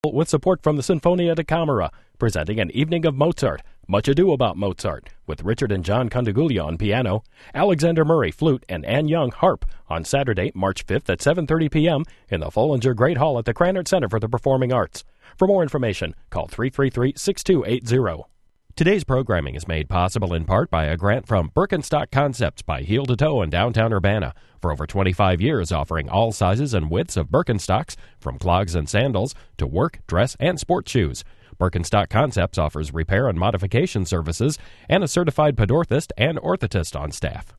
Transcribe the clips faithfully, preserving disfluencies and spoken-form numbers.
with support from the Sinfonia da Camera, presenting an evening of Mozart, Much Ado About Mozart, with Richard and John Condiguglia on piano, Alexander Murray flute, and Ann Young harp on Saturday, March fifth at seven thirty p.m. in the Follinger Great Hall at the Krannert Center for the Performing Arts. For more information, call three three three, six two eight zero. Today's programming is made possible in part by a grant from Birkenstock Concepts by Heel to Toe in downtown Urbana. For over twenty-five years, offering all sizes and widths of Birkenstocks, from clogs and sandals to work, dress, and sport shoes. Birkenstock Concepts offers repair and modification services and a certified podorthist and orthotist on staff.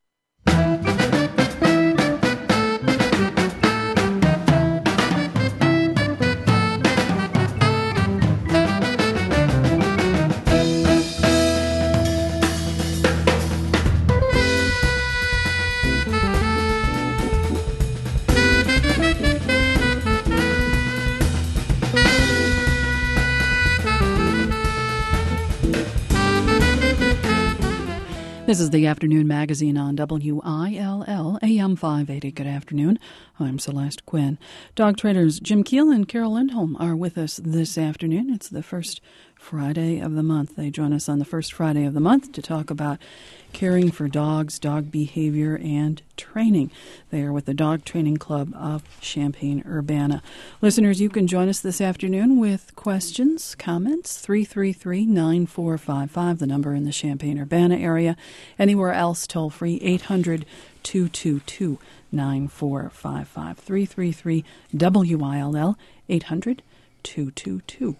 This is the Afternoon Magazine on W I L L, A M five eighty. Good afternoon. I'm Celeste Quinn. Dog traders Jim Keel and Carol Lindholm are with us this afternoon. It's the first Friday of the month. They join us on the first Friday of the month to talk about caring for dogs, dog behavior, and training. They are with the Dog Training Club of Champaign-Urbana. Listeners, you can join us this afternoon with questions, comments, three three three, nine four five five, the number in the Champaign-Urbana area. Anywhere else, toll free, eight hundred, two two two, nine four five five, three three three, W I L L, eight hundred, two two two,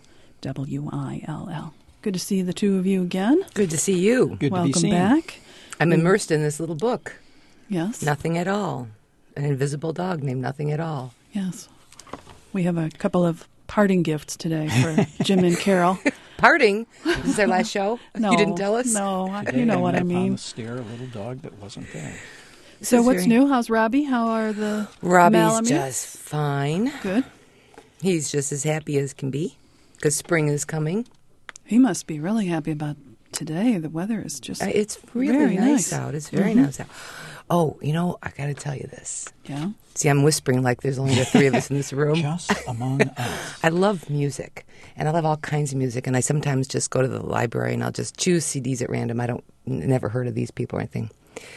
W I L L. Good to see the two of you again. Good to see you. Good Welcome to be seen. back. I'm immersed in this little book. Yes. Nothing at all. An invisible dog named Nothing at All. Yes. We have a couple of parting gifts today for Jim and Carol. Parting? This is their last show? No, You didn't tell us? No, I- Today you know I what I met mean. on the stair a little dog that wasn't there. So is what's very- new? How's Robbie? How are the Robbie's Malamutes? just fine. Good. He's just as happy as can be because spring is coming. He must be really happy about today. The weather is just Uh, It's really very nice, nice. out. It's very Mhm. nice out. Oh, you know, I got to tell you this. Yeah. See, I'm whispering like there's only the three of us in this room. Just among us. I love music, and I love all kinds of music, and I sometimes just go to the library and I'll just choose C Ds at random. I don't n- never heard of these people or anything.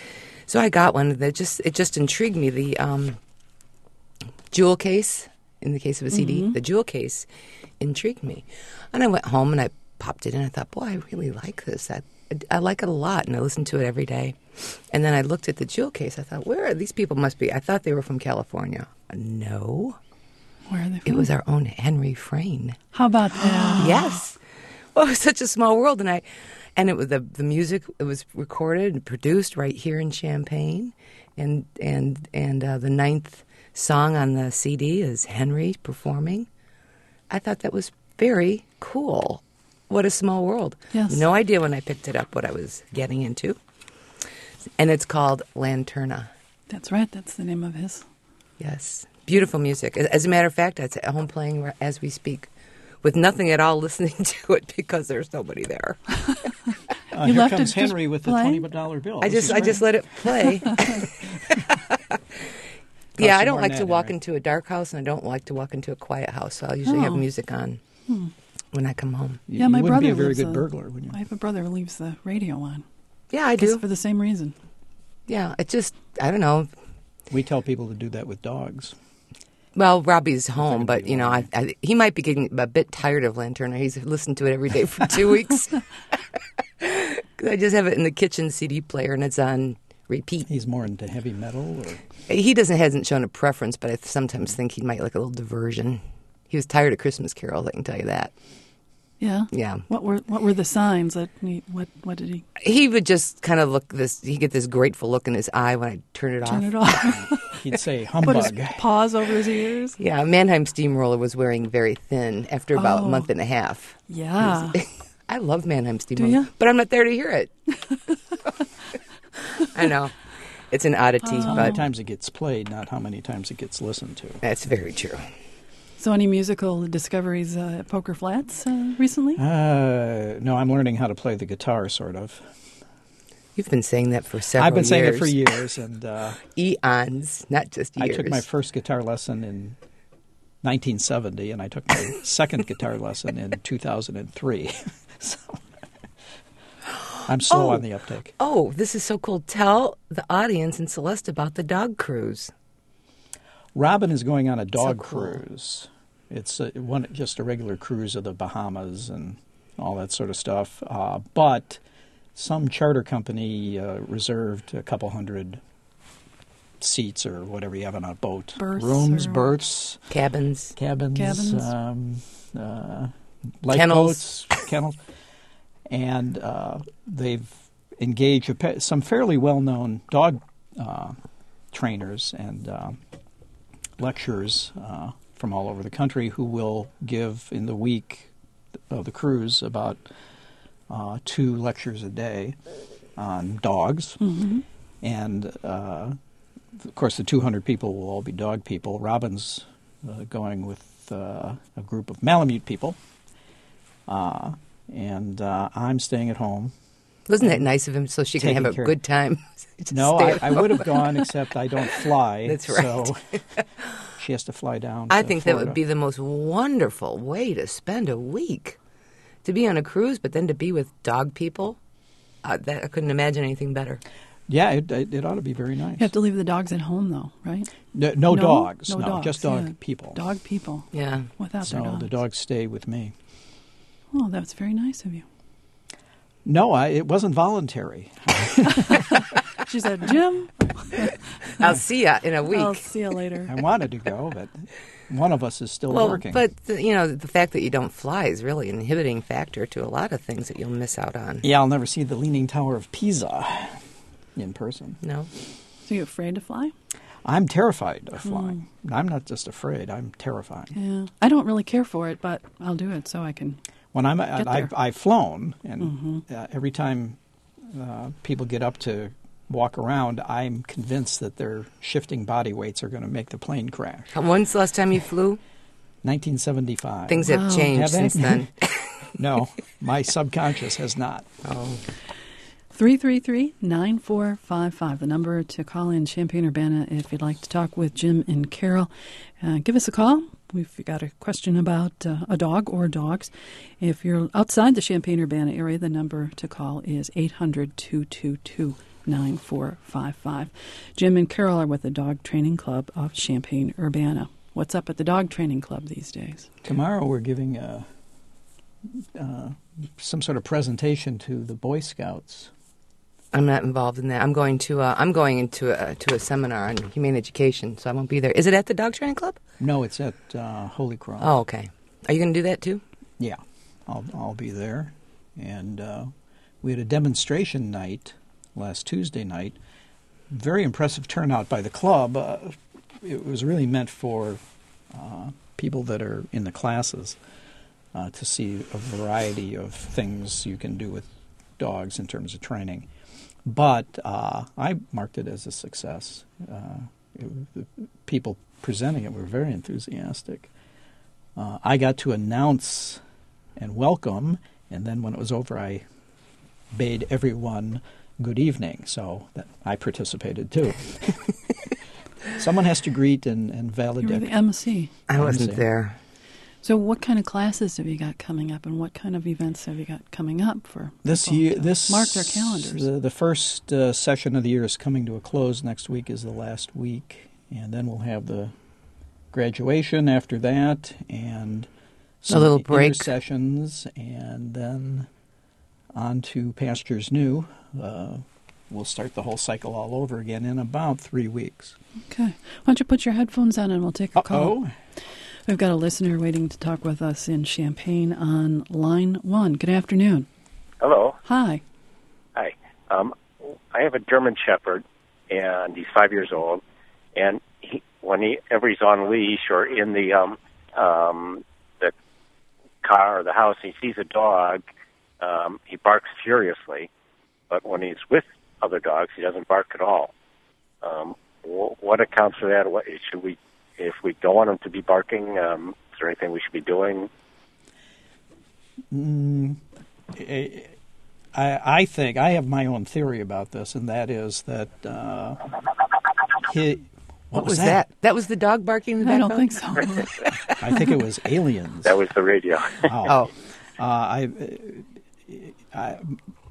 So I got one that just it just intrigued me. The um, jewel case, in the case of a C D, Mhm. the jewel case intrigued me, and I went home and I popped it in. I thought, boy, I really like this. I I like it a lot, and I listen to it every day. And then I looked at the jewel case. I thought, where are these people? Must be. I thought they were from California. No. Where are they from? It was our own Henry Frayne. How about that? Yes. Well, it was such a small world, and I, and it was the the music. It was recorded and produced right here in Champaign, and and and uh, the ninth song on the C D is Henry performing. I thought that was very cool. What a small world. Yes. No idea when I picked it up what I was getting into, and it's called Lanterna. That's right. That's the name of his. Yes. Beautiful music. As a matter of fact, it's at home playing as we speak, with nothing at all listening to it because there's nobody there. Uh, You here left it comes just Henry with the playing? twenty dollar bill. I This just is I just great. let it play. Yeah, I some don't more like than to that, walk Henry. into a dark house, and I don't like to walk into a quiet house, so I'll usually have Oh. music on when I come home. You, Yeah, you my wouldn't brother be a very lives good a- burglar, would you? I have a brother who leaves the radio on. Yeah, I Just do. for the same reason. Yeah, it just, I don't know. We tell people to do that with dogs. Well, Robbie's home, it'd but, be you know, I, I, he might be getting a bit tired of Lanterna. He's listened to it every day for two weeks. I just have it in the kitchen C D player, and it's on repeat. He's more into heavy metal, or He doesn't hasn't shown a preference, but I sometimes think he might like a little diversion. He was tired of Christmas carols, I can tell you that. Yeah. Yeah. What were what were the signs that he, what what did he He would just kind of look this, he'd get this grateful look in his eye when I turn it turn off. it off? he'd say Put his humbug. paws over his ears? Yeah, Mannheim Steamroller was wearing very thin after about Oh. a month and a half. Yeah. I love Mannheim Steamroller, ya? but I'm not there to hear it. I know. It's an oddity, How many but times it gets played, not how many times it gets listened to. that's very true. So any musical discoveries uh, at Poker Flats uh, recently? Uh, no, I'm learning how to play the guitar, sort of. You've been saying that for several years. I've been saying it for years, and uh, Eons, not just I years. took my first guitar lesson in nineteen seventy, and I took my second guitar lesson in two thousand three. So I'm slow Oh. on the uptake. Oh, this is so cool. Tell the audience and Celeste about the dog cruise. Robin is going on a dog cool. cruise. It's a, one just a regular cruise of the Bahamas and all that sort of stuff. Uh, but some charter company uh, reserved a couple hundred seats or whatever you have on a boat. Berths Rooms, or- berths, Cabins. cabins, Cabins. Um, uh, Kennels. lifeboats, kennels. And uh, they've engaged a pa- some fairly well-known dog uh, trainers and uh, lecturers uh, from all over the country who will give in the week of the cruise about uh, two lectures a day on dogs. Mm-hmm. And, uh, of course, the two hundred people will all be dog people. Robin's uh, going with uh, a group of Malamute people. Uh, and uh, I'm staying at home. Wasn't that nice of him so she can Taking have a care- good time? Just No, stay I, at I would have gone, except I don't fly. That's right. So she has to fly down. I to think that would Florida. be the most wonderful way to spend a week. To be on a cruise, but then to be with dog people. Uh, that, I couldn't imagine anything better. Yeah, it, it, it ought to be very nice. You have to leave the dogs at home, though, right? No, no, No? dogs. No No, dogs, just dog yeah. people. Dog people Yeah. without their So dogs. the dogs stay with me. Oh, that's very nice of you. No, I, it wasn't voluntary. She said, Jim, I'll see ya in a week. I'll see you later. I wanted to go, but one of us is still well, working. but the, you know, the fact that you don't fly is really an inhibiting factor to a lot of things that you'll miss out on. Yeah, I'll never see the Leaning Tower of Pisa in person. No, So you afraid to fly? I'm terrified of flying. I'm not just afraid, I'm terrified. Yeah. I don't really care for it, but I'll do it so I can. When I'm, Get I've, there. I've flown, and Mm-hmm. uh, every time uh, people get up to walk around, I'm convinced that their shifting body weights are going to make the plane crash. when's the last time you flew? nineteen seventy-five. Things Wow. have changed Have they? since then. No, my subconscious has not. Oh, three three three, nine four five five, the number to call in Champaign-Urbana if you'd like to talk with Jim and Carol. Uh, give us a call. We've got a question about uh, a dog or dogs. If you're outside the Champaign-Urbana area, the number to call is eight hundred, two two two, nine four five five. Jim and Carol are with the Dog Training Club of Champaign-Urbana. What's up at the Dog Training Club these days? Tomorrow we're giving a, uh, some sort of presentation to the Boy Scouts. I'm not involved in that. I'm going to. Uh, I'm going into a, to a seminar on humane education, so I won't be there. Is it at the Dog Training Club? No, it's at uh, Holy Cross. Oh, okay. Are you going to do that too? Yeah, I'll I'll be there. And uh, we had a demonstration night last Tuesday night. Very impressive turnout by the club. Uh, it was really meant for uh, people that are in the classes uh, to see a variety of things you can do with dogs in terms of training. But uh, I marked it as a success. Uh, it, the people presenting it were very enthusiastic. Uh, I got to announce and welcome, and then when it was over, I bade everyone good evening. So that I participated too. Someone has to greet and, and You were validate. the M C. I wasn't see. there. So what kind of classes have you got coming up, and what kind of events have you got coming up for This people year, to this mark their calendars? The, the first uh, session of the year is coming to a close. Next week is the last week, and then we'll have the graduation after that, and some little break. sessions, and then on to Pastures New. Uh, we'll start the whole cycle all over again in about three weeks. Okay. Why don't you put your headphones on and we'll take a call. Uh-oh. We've got a listener waiting to talk with us in Champaign on line one. Good afternoon. Hello. Hi. Hi. Um, I have a German Shepherd, and he's five years old. And he, whenever he's on leash or in the um, um, the car or the house, he sees a dog, um, he barks furiously. But when he's with other dogs, he doesn't bark at all. Um, wh- what accounts for that? What should we? If we don't want him to be barking, um, is there anything we should be doing? Mm, I, I think I have my own theory about this, and that is that uh, he, What, what was that? that? That was the dog barking in the I background? don't think so. I think it was aliens. That was the radio. Oh. Oh. Uh, I, I,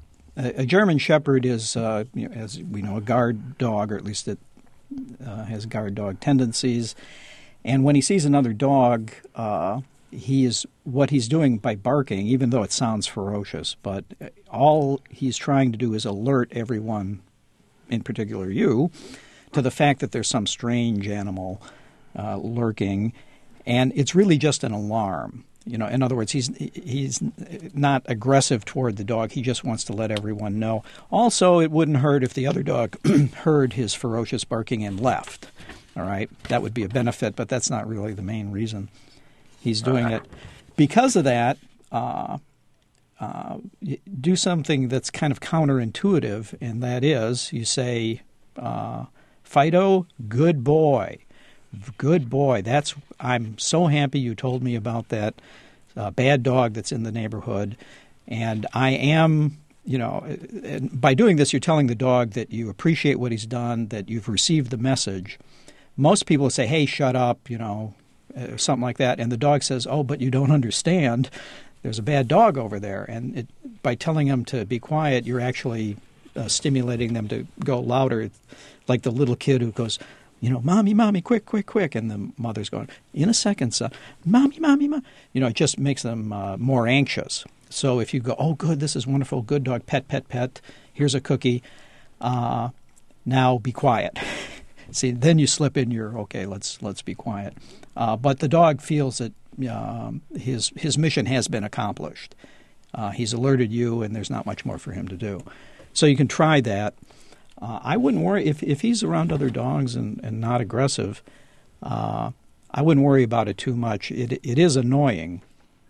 a German Shepherd is, uh, you know, as we know, a guard dog, or at least it uh, has guard dog tendencies. And when he sees another dog, uh, he is what he's doing by barking, even though it sounds ferocious. But all he's trying to do is alert everyone, in particular you, to the fact that there's some strange animal uh, lurking, and it's really just an alarm. You know, in other words, he's he's not aggressive toward the dog. He just wants to let everyone know. Also, it wouldn't hurt if the other dog heard his ferocious barking and left. All right, that would be a benefit, but that's not really the main reason he's doing it. Because of that, uh, uh, do something that's kind of counterintuitive, and that is you say, uh, Fido, good boy. Good boy. That's. I'm so happy you told me about that uh, bad dog that's in the neighborhood, and I am, you know, and by doing this, you're telling the dog that you appreciate what he's done, that you've received the message. Most people say, "Hey, shut up," you know, uh, something like that, and the dog says, "Oh, but you don't understand. There's a bad dog over there," and it, by telling them to be quiet, you're actually uh, stimulating them to go louder, like the little kid who goes, you know, mommy, mommy, quick, quick, quick. And the mother's going, in a second, son, mommy, mommy, mommy. You know, it just makes them uh, more anxious. So if you go, oh, good, this is wonderful, good dog, pet, pet, pet, here's a cookie, uh, now be quiet. See, then you slip in your, okay, let's let's be quiet. Uh, but the dog feels that um, his, his mission has been accomplished. Uh, he's alerted you, and there's not much more for him to do. So you can try that. Uh, I wouldn't worry if, if he's around other dogs and, and not aggressive. Uh, I wouldn't worry about it too much. It it is annoying,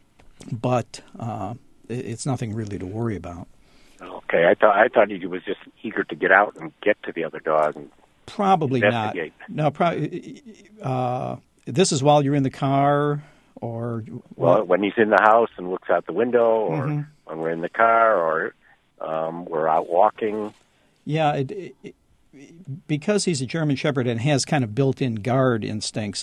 but uh, it, it's nothing really to worry about. Okay, I thought I thought he was just eager to get out and get to the other dog. And probably not. No, probably. Uh, this is while you're in the car, or well, what? When he's in the house and looks out the window, or mm-hmm. when we're in the car, or um, we're out walking. Yeah, it, it, because he's a German Shepherd and has kind of built-in guard instincts.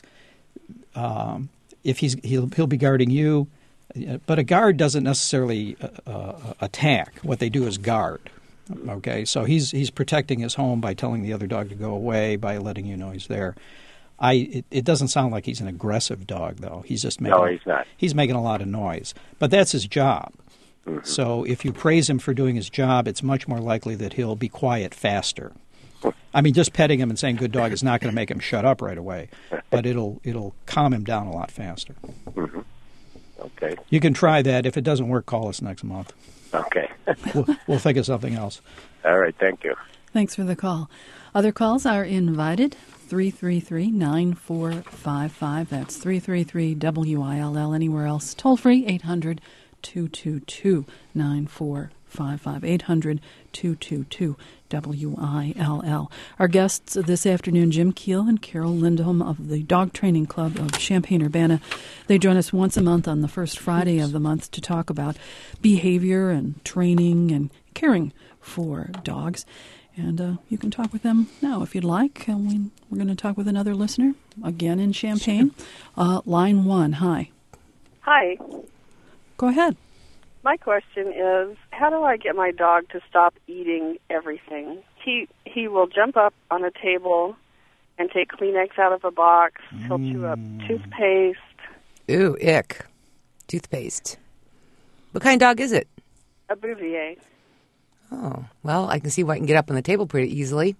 Um, if he's he'll he'll be guarding you, but a guard doesn't necessarily uh, uh, attack. What they do is guard. Okay, so he's he's protecting his home by telling the other dog to go away, by letting you know he's there. I it, it doesn't sound like he's an aggressive dog, though. He's just making, no, he's not. He's making a lot of noise, but that's his job. Mm-hmm. So if you praise him for doing his job, it's much more likely that he'll be quiet faster. I mean, just petting him and saying "good dog" is not going to make him shut up right away, but it'll it'll calm him down a lot faster. Mm-hmm. Okay. You can try that. If it doesn't work, call us next month. Okay. we'll, we'll think of something else. All right. Thank you. Thanks for the call. Other calls are invited. three three three, nine four five five. That's three three three W I L L. Anywhere else, toll free, eight hundred two two two nine four five five. eight hundred two two two W I L L. Our guests this afternoon, Jim Keel and Carol Lindholm of the Dog Training Club of Champaign-Urbana. They join us once a month on the first Friday of the month to talk about behavior and training and caring for dogs. And uh, you can talk with them now if you'd like. And we, we're going to talk with another listener, again in Champaign. Uh, line one, hi. Hi. Go ahead. My question is, how do I get my dog to stop eating everything? He he will jump up on a table and take Kleenex out of a box. He'll mm. chew up toothpaste. Ooh, ick. Toothpaste. What kind of dog is it? A Bouvier. Oh, well, I can see why I can get up on the table pretty easily.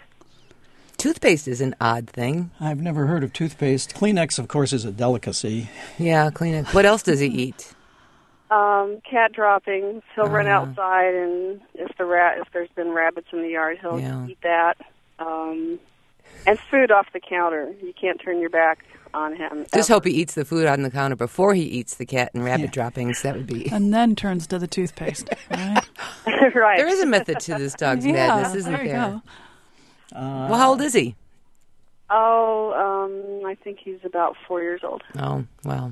Toothpaste is an odd thing. I've never heard of toothpaste. Kleenex, of course, is a delicacy. Yeah, Kleenex. What else does he eat? Um, cat droppings. He'll uh, run Uh-huh. outside, and if the rat, if there's been rabbits in the yard, he'll Yeah. eat that. Um, and food off the counter. You can't turn your back on him. Just ever. hope he eats the food on the counter before he eats the cat and rabbit Yeah. droppings. That would be. And then turns to the toothpaste, right? Right. There is a method to this dog's yeah, madness, isn't there? You there? go. Uh, Well, how old is he? Oh, um, I think he's about four years old. Oh, well.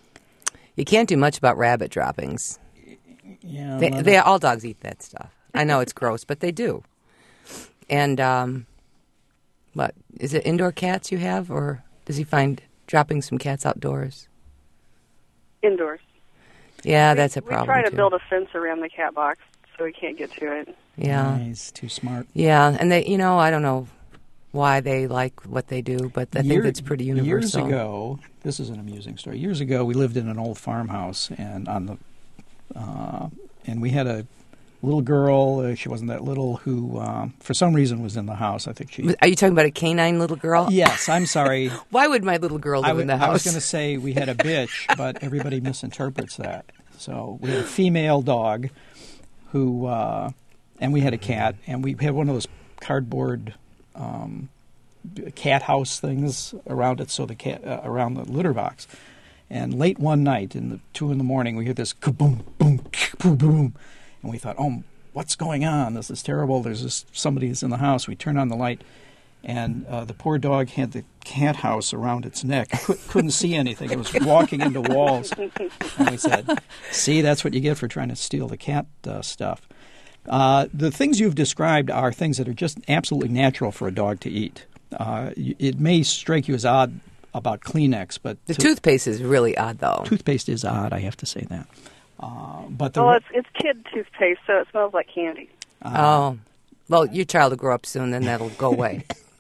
You can't do much about rabbit droppings. Yeah, They, let they it- all dogs eat that stuff. I know it's gross, but they do. And um, What is it? Indoor cats you have, or does he find dropping some cats outdoors? Indoors. Yeah, that's a problem. We try to too. build a fence around the cat box so he can't get to it. Yeah, He's too smart. yeah, and they, you know, I don't know why they like what they do, but I Year- think that's pretty universal. Years ago, this is an amusing story. Years ago, we lived in an old farmhouse, and on the uh, and we had a little girl. Uh, she wasn't that little. Who, um, for some reason, was in the house. I think she. Are you talking about a canine little girl? Yes, I'm sorry. Why would my little girl live I, in w- the house? I was going to say we had a bitch, but everybody misinterprets that. So we had a female dog, who, uh, and we had a cat, and we had one of those cardboard. Um, cat house things around it, so the cat uh, around the litter box. And late one night, in the two in the morning, we hear this kaboom, boom, boom, boom, and we thought, "Oh, what's going on? This is terrible. There's this somebody is in the house." We turn on the light, and uh, the poor dog had the cat house around its neck. Cou- couldn't see anything. It was walking into walls. And we said, "See, that's what you get for trying to steal the cat uh, stuff." Uh, the things you've described are things that are just absolutely natural for a dog to eat. Uh, it may strike you as odd about Kleenex, but the to- toothpaste is really odd, though. toothpaste is odd. I have to say that. Uh, but the Well, it's it's kid toothpaste, so it smells like candy. oh, well, your child will grow up soon, then that'll go away.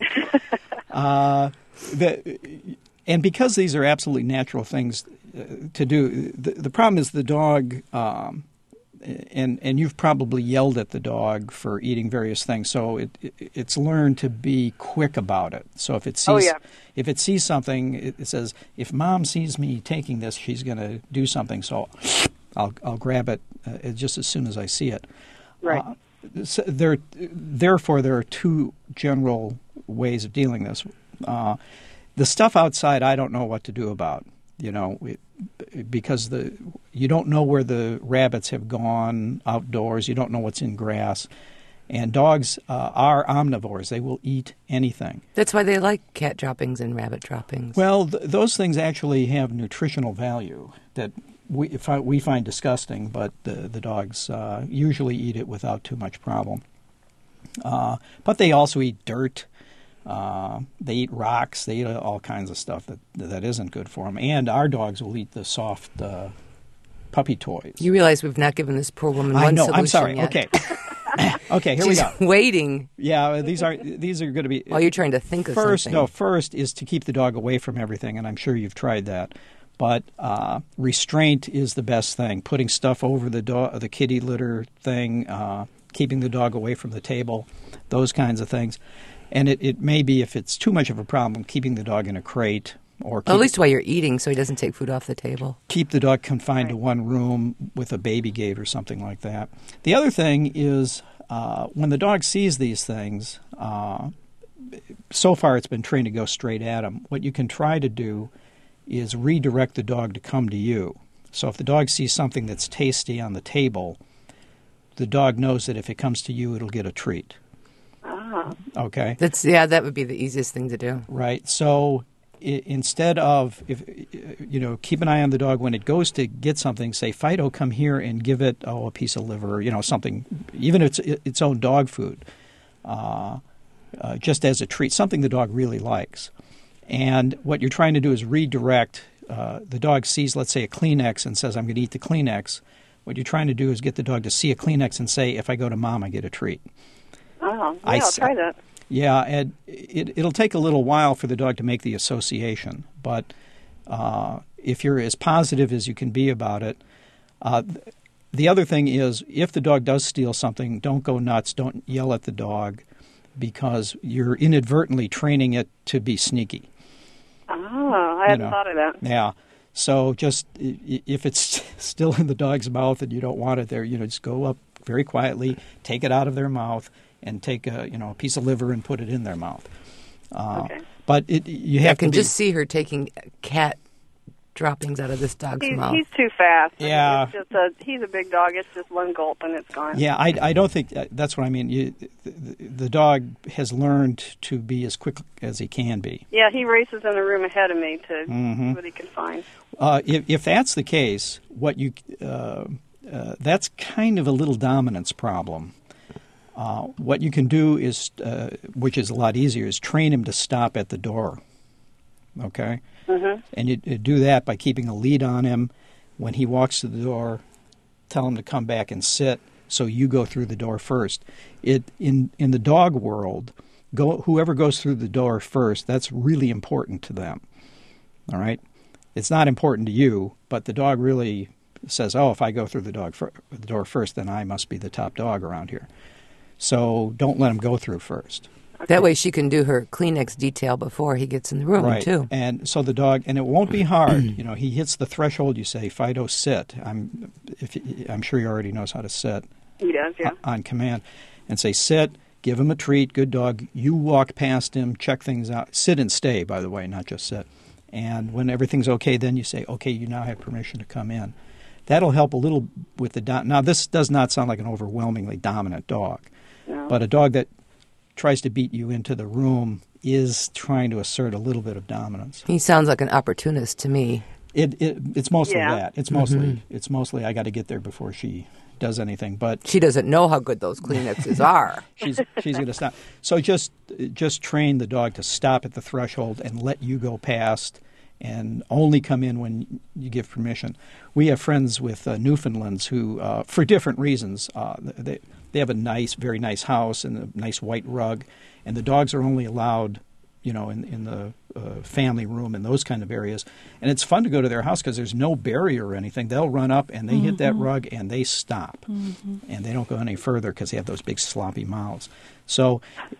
uh, the and because these are absolutely natural things uh, to do, the, the problem is the dog. Um, And and you've probably yelled at the dog for eating various things, so it, it it's learned to be quick about it. So if it sees Oh, yeah. if it sees something, it, it says, if Mom sees me taking this, she's going to do something. So I'll I'll grab it uh, just as soon as I see it. Right. Uh, so there, therefore, there are two general ways of dealing this. Uh, the stuff outside, I don't know what to do about. You know, it, because the you don't know where the rabbits have gone outdoors. You don't know what's in grass. And dogs uh, are omnivores. They will eat anything. That's why they like cat droppings and rabbit droppings. Well, th- those things actually have nutritional value that we fi- we find disgusting, but the, the dogs uh, usually eat it without too much problem. Uh, but they also eat dirt. Uh, they eat rocks. They eat all kinds of stuff that that isn't good for them. And our dogs will eat the soft uh, puppy toys. You realize we've not given this poor woman I one know. solution I'm sorry. yet. Okay. Okay. Here She's we go. waiting Yeah. These are these are going to be. while you're trying to think of First, something. no. First is to keep the dog away from everything, and I'm sure you've tried that. But uh, restraint is the best thing. Putting stuff over the dog, the kitty litter thing, uh, keeping the dog away from the table, those kinds of things. And it, it may be, if it's too much of a problem, keeping the dog in a crate or keep, At least while you're eating, so he doesn't take food off the table. keep the dog confined to one room with a baby gate or something like that. The other thing is uh, when the dog sees these things, uh, so far it's been trained to go straight at him. What you can try to do is redirect the dog to come to you. So if the dog sees something that's tasty on the table, the dog knows that if it comes to you, it'll get a treat. Ah. Okay? That's yeah, that would be the easiest thing to do. Right. So I- instead of, if you know, keep an eye on the dog when it goes to get something. Say, Fido, come here and give it oh a piece of liver, you know, something, even if it's its own dog food, uh, uh, just as a treat, something the dog really likes. And what you're trying to do is redirect. Uh, the dog sees, let's say, a Kleenex and says, "I'm going to eat the Kleenex." What you're trying to do is get the dog to see a Kleenex and say, "If I go to Mom, I get a treat." Oh, yeah, I I'll s- try that. Yeah, and it, it'll take a little while for the dog to make the association. But uh, if you're as positive as you can be about it, uh, the other thing is, if the dog does steal something, don't go nuts. Don't yell at the dog, because you're inadvertently training it to be sneaky. Oh, I hadn't know. thought of that. Yeah. So just i- i- if it's still in the dog's mouth and you don't want it there, you know, just go up very quietly, take it out of their mouth, and take a you know a piece of liver and put it in their mouth. Uh, Okay. But it, you have I can to be, just see her taking cat droppings out of this dog's He's, mouth. he's too fast. I mean, Yeah. It's just a, he's a big dog. It's just one gulp and it's gone. Yeah, I, I don't think uh, that's what I mean. You, the, the dog has learned to be as quick as he can be. Yeah, he races in the room ahead of me to Mhm. see what he can find. Uh, if, if that's the case, what you uh, uh, that's kind of a little dominance problem. Uh, what you can do is, uh, which is a lot easier, is train him to stop at the door. Okay? Mm-hmm. And you, you do that by keeping a lead on him. When he walks to the door, tell him to come back and sit, so you go through the door first. It in in the dog world, go whoever goes through the door first, that's really important to them. All right? It's not important to you, but the dog really says, oh, if I go through the, dog fir- the door first, then I must be the top dog around here. So don't let him go through first. That way she can do her Kleenex detail before he gets in the room, Right. too. And so the dog, and it won't be hard. You know, he hits the threshold, you say, Fido, sit. I'm, if, I'm sure he already knows how to sit. He does, yeah. On command. And say, sit, give him a treat, good dog. You walk past him, check things out. Sit and stay, by the way, not just sit. And when everything's okay, then you say, okay, you now have permission to come in. That'll help a little with the... Do- now, this does not sound like an overwhelmingly dominant dog. No. But a dog that tries to beat you into the room is trying to assert a little bit of dominance. He sounds like an opportunist to me. It, it it's mostly Yeah. that. It's mostly it's mostly I got to get there before she does anything. But She doesn't know how good those Kleenexes are. she's she's going to stop. So just just train the dog to stop at the threshold and let you go past, and only come in when you give permission. We have friends with uh, Newfoundlands who, uh, for different reasons, uh, they they have a nice, very nice house and a nice white rug, and the dogs are only allowed, you know, in in the uh, family room and those kind of areas. And it's fun to go to their house because there's no barrier or anything. They'll run up and they mm-hmm. hit that rug and they stop, mm-hmm. and they don't go any further because they have those big sloppy mouths. So,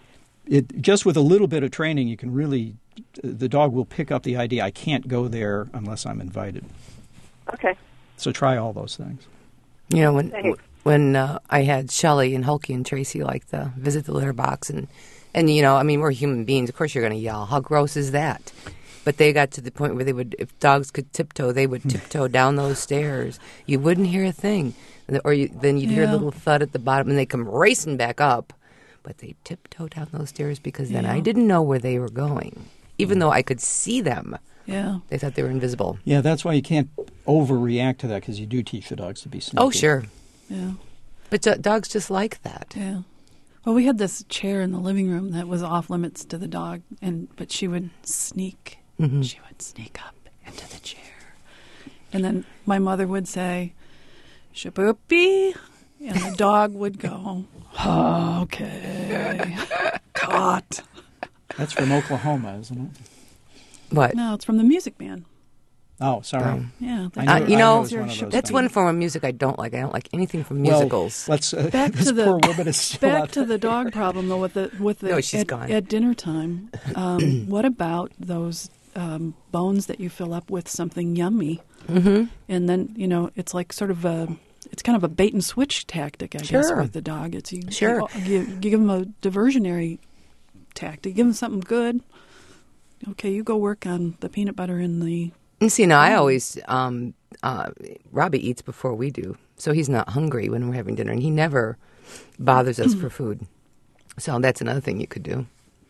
it just with a little bit of training, you can really, the dog will pick up the idea. I can't go there unless I'm invited. Okay. So try all those things. You know, when Thanks. when uh, I had Shelley and Hulky and Tracy like the visit the litter box, and and you know, I mean, we're human beings. Of course, you're going to yell. How gross is that? But they got to the point where they would, if dogs could tiptoe, they would tiptoe down those stairs. You wouldn't hear a thing, or you, then you'd hear a Yeah. little thud at the bottom, and they come racing back up. But they tiptoe down those stairs because then I Yeah. didn't know where they were going, even though I could see them. Yeah. They thought they were invisible. Yeah, that's why you can't overreact to that because you do teach the dogs to be sneaky. Oh, sure. Yeah. But do- dogs just like that. Yeah. Well, we had this chair in the living room that was off limits to the dog, and but she would sneak. Mm-hmm. She would sneak up into the chair, and then my mother would say, "Shaboopy," and the dog would go, oh, "Okay, caught." That's from Oklahoma, isn't it? What? No, it's from the Music Man. Oh, sorry. Um, Yeah, I Uh, knew- you I know, knew it was one of those that's things. one form of music I don't like. I don't like anything from Well, musicals. let's, uh, Back this to the poor woman is still back out to the dog problem though with the with the No, she's at, gone. at dinner time. Um, what about those um, bones that you fill up with something yummy, Mm-hmm. and then you know it's like sort of a it's kind of a bait and switch tactic, I guess, Sure. with the dog. It's you Sure. you, you give them a diversionary tactic, give them something good. Okay, you go work on the peanut butter and the. And see, now I always, um, uh, Robbie eats before we do, so he's not hungry when we're having dinner, and he never bothers us for food. So that's another thing you could do.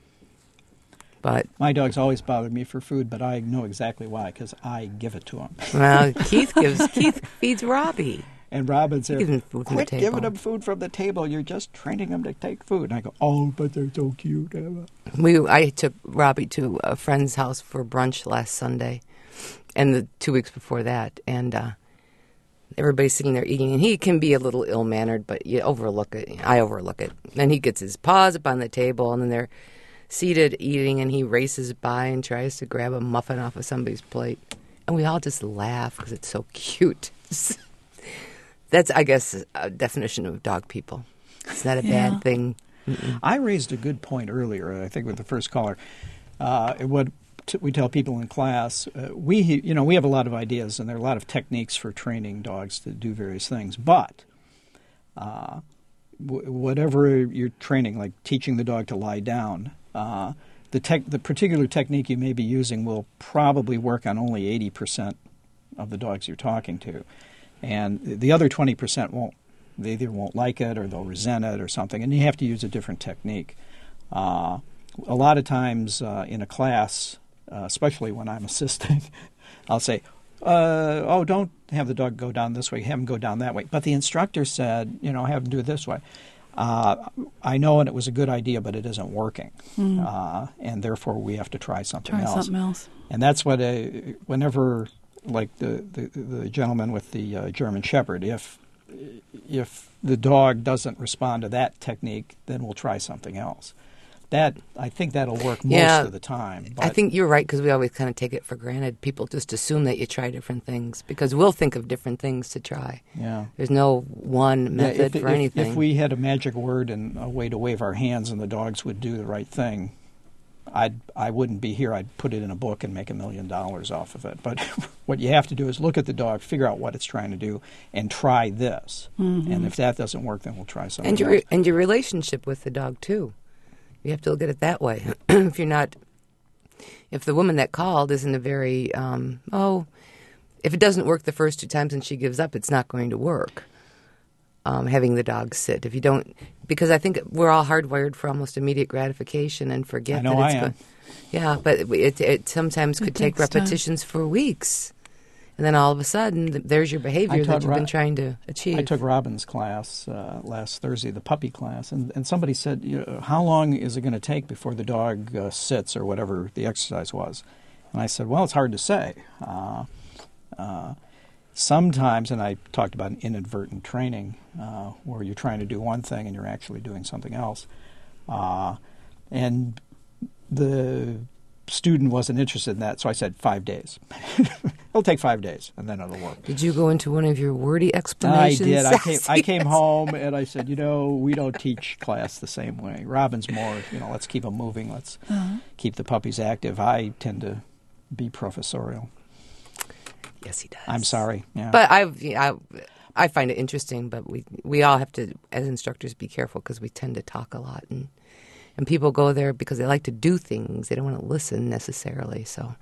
But, My dogs always bothered me for food, but I know exactly why, because I give it to them. well, Keith gives, Keith feeds Robbie. And Robin said, Give him food from the quit giving table." them food from the table. You're just training them to take food. And I go, oh, but they're so cute. We, I took Robbie to a friend's house for brunch last Sunday, and the two weeks before that, and uh, everybody's sitting there eating, and he can be a little ill-mannered, but you overlook it. I overlook it. And he gets his paws up on the table, and then they're seated eating, and he races by and tries to grab a muffin off of somebody's plate. And we all just laugh because it's so cute. That's, I guess, a definition of dog people. It's not a Yeah. bad thing. I raised a good point earlier, I think, with the first caller. Uh, what t- we tell people in class, uh, we you know we have a lot of ideas, and there are a lot of techniques for training dogs to do various things. But uh, w- whatever you're training, like teaching the dog to lie down, uh, the tech, the particular technique you may be using will probably work on only eighty percent of the dogs you're talking to, and the other twenty percent won't. They either won't like it or they'll resent it or something, and you have to use a different technique. Uh, a lot of times uh, in a class, uh, especially when I'm assisting, I'll say, uh, oh, don't have the dog go down this way, have him go down that way. But the instructor said, you know, have him do it this way. Uh, I know, and it was a good idea, but it isn't working, Mm. uh, and therefore we have to try something Try else. something else. And that's what, uh, whenever, like the, the, the gentleman with the uh, German Shepherd, if if the dog doesn't respond to that technique, then we'll try something else. That I think that'll work most Yeah, of the time. But I think you're right, because we always kind of take it for granted. People just assume that you try different things because we'll think of different things to try. yeah. There's no one method Yeah, if, for if, anything. If we had a magic word and a way to wave our hands and the dogs would do the right thing, I'd, I wouldn't be here. I'd put it in a book and make a million dollars off of it. But what you have to do is look at the dog, figure out what it's trying to do, and try this. Mm-hmm. And if that doesn't work, then we'll try something and your else. and your relationship with the dog too. You have to look at it that way. If you're not, if the woman that called isn't a very, um, oh, if it doesn't work the first two times and she gives up, it's not going to work. Um, having the dog sit, if you don't, because I think we're all hardwired for almost immediate gratification and forget I know that it's I am. good. Yeah, but it, it, it sometimes It could take takes time. repetitions for weeks, and then all of a sudden, th- there's your behavior that taught you've Ro- been trying to achieve. I took Robin's class uh, last Thursday, the puppy class, and, and somebody said, you know, how long is it going to take before the dog uh, sits or whatever the exercise was? And I said, well, it's hard to say. Uh, uh, sometimes, and I talked about inadvertent training, uh, where you're trying to do one thing and you're actually doing something else. Uh, and the student wasn't interested in that, so I said five days. It'll take five days, and then it'll work. Did you go into one of your wordy I explanations? did. I came, I came Yes. home and I said, you know, we don't teach class the same way. Robin's more, you know, let's keep them moving. Let's Uh-huh. keep the puppies active. I tend to be professorial. Yes, he does. I'm sorry. Yeah. But I've, I, I find it interesting. But we we all have to, as instructors, be careful because we tend to talk a lot, and and people go there because they like to do things. They don't want to listen necessarily. So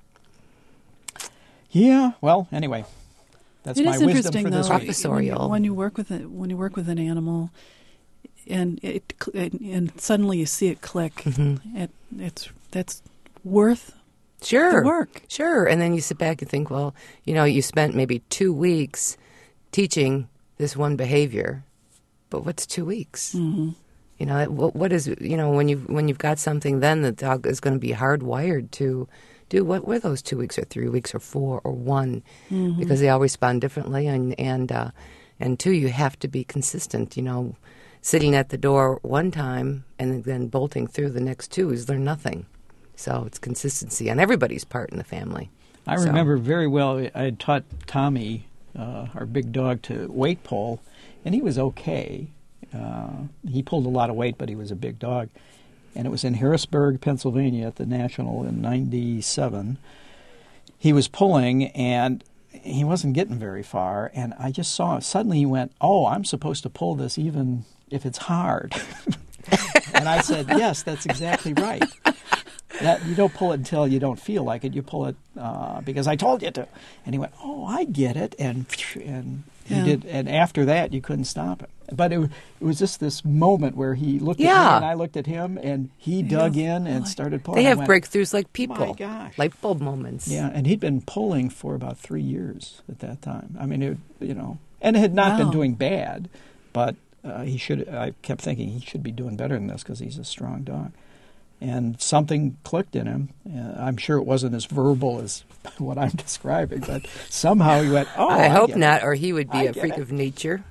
yeah. Well, anyway, that's It my is wisdom interesting, for though, this when week. you, Professorial. when you work with a, when you work with an animal, and it and, and suddenly you see it click. Mm-hmm. It it's that's worth sure, the work. sure. And then you sit back and think, well, you know, you spent maybe two weeks teaching this one behavior, but what's two weeks? Mm-hmm. You know, what, what is, you know, when you've, when you've got something, then the dog is going to be hardwired to do what were those two weeks or three weeks or four or one, Mm-hmm. because they all respond differently. And, and, uh, and two, you have to be consistent, you know, sitting at the door one time and then bolting through the next two is learn nothing. So it's consistency on everybody's part in the family. I So- remember very well, I had taught Tommy, uh, our big dog, to weight pull, and he was okay. Uh, he pulled a lot of weight, but he was a big dog. And it was in Harrisburg, Pennsylvania at the National in ninety-seven. He was pulling, and he wasn't getting very far. And I just saw, suddenly he went, oh, I'm supposed to pull this even if it's hard. And I said, yes, that's exactly right. That you don't pull it until you don't feel like it. You pull it uh, because I told you to. And he went, "Oh, I get it." And and he Yeah. did. And after that, you couldn't stop him. But it, it was just this moment where he looked at Yeah. me and I looked at him, and he dug in and Like- started pulling. They I have went, breakthroughs like people. My gosh. Light bulb moments. Yeah, and he'd been pulling for about three years at that time. I mean, it, you know, and had not been Wow. doing bad, but uh, he should. I kept thinking he should be doing better than this because he's a strong dog. And something clicked in him. Uh, I'm sure it wasn't as verbal as what I'm describing, but somehow he went, "Oh, I, I hope get it." not, or he would be I a get freak it. of nature.